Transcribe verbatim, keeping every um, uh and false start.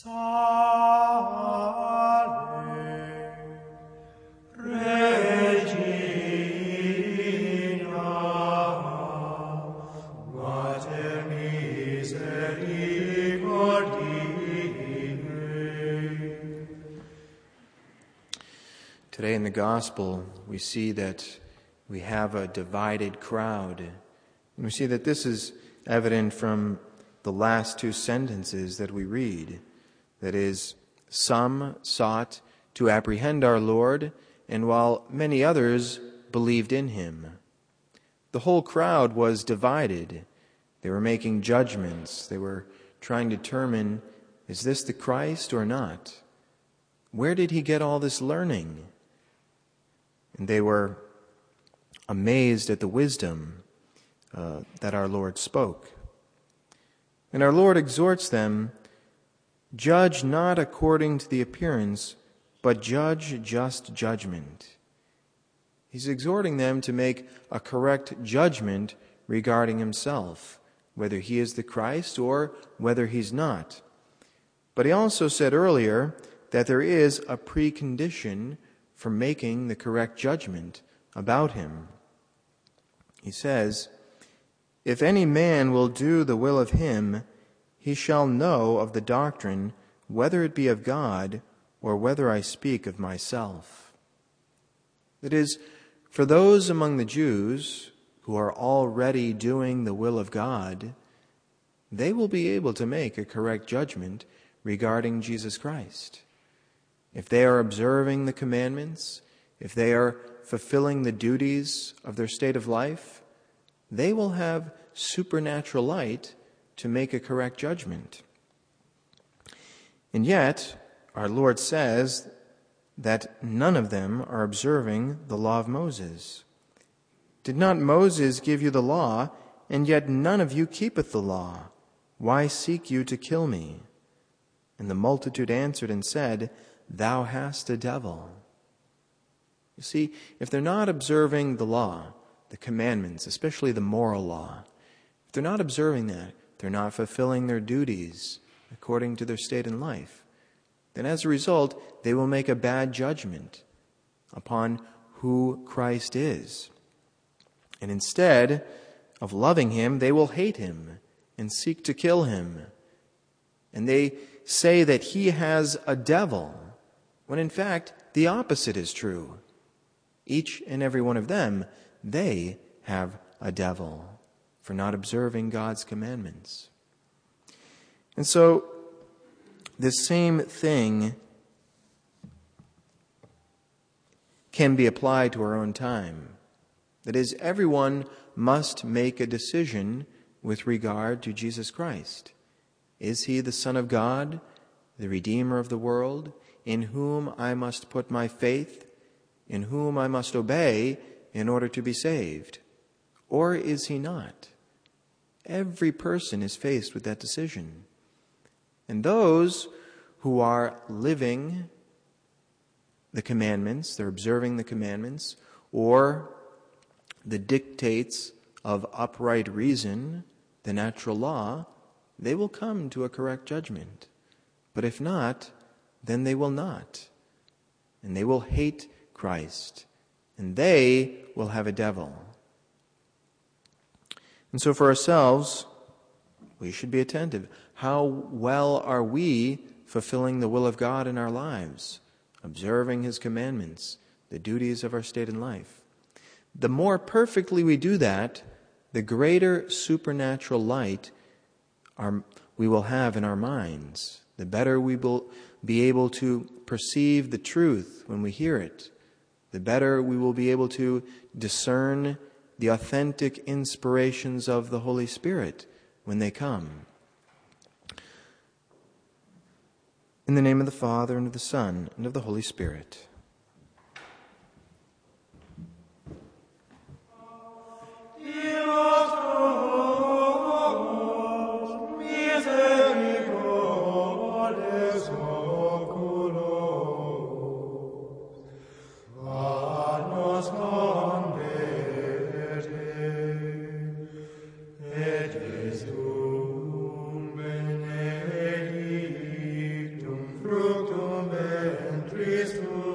Today in the Gospel, we see that we have a divided crowd. And we see that this is evident from the last two sentences that we read. That is, some sought to apprehend our Lord, and while many others believed in him. The whole crowd was divided. They were making judgments. They were trying to determine, is this the Christ or not? Where did he get all this learning? And they were amazed at the wisdom uh, that our Lord spoke. And our Lord exhorts them, judge not according to the appearance, but judge just judgment. He's exhorting them to make a correct judgment regarding himself, whether he is the Christ or whether he's not. But he also said earlier that there is a precondition for making the correct judgment about him. He says, if any man will do the will of him, he shall know of the doctrine, whether it be of God or whether I speak of myself. That is, for those among the Jews who are already doing the will of God, they will be able to make a correct judgment regarding Jesus Christ. If they are observing the commandments, if they are fulfilling the duties of their state of life, they will have supernatural light to make a correct judgment. And yet, our Lord says that none of them are observing the law of Moses. Did not Moses give you the law, and yet none of you keepeth the law? Why seek you to kill me? And the multitude answered and said, Thou hast a devil. You see, if they're not observing the law, the commandments, especially the moral law, if they're not observing that, they're not fulfilling their duties according to their state in life, then as a result, they will make a bad judgment upon who Christ is. And instead of loving him, they will hate him and seek to kill him. And they say that he has a devil, when in fact the opposite is true. Each and every one of them, they have a devil for not observing God's commandments. And so, this same thing can be applied to our own time. That is, everyone must make a decision with regard to Jesus Christ. Is he the Son of God, the Redeemer of the world, in whom I must put my faith, in whom I must obey in order to be saved? Or is he not? Every person is faced with that decision. And those who are living the commandments, they're observing the commandments, or the dictates of upright reason, the natural law, they will come to a correct judgment. But if not, then they will not. And they will hate Christ. And they will have a devil. And so for ourselves, we should be attentive. How well are we fulfilling the will of God in our lives, observing his commandments, the duties of our state in life? The more perfectly we do that, the greater supernatural light our, we will have in our minds. The better we will be able to perceive the truth when we hear it. The better we will be able to discern the authentic inspirations of the Holy Spirit when they come. In the name of the Father, and of the Son, and of the Holy Spirit. Et is dum benedictum Christus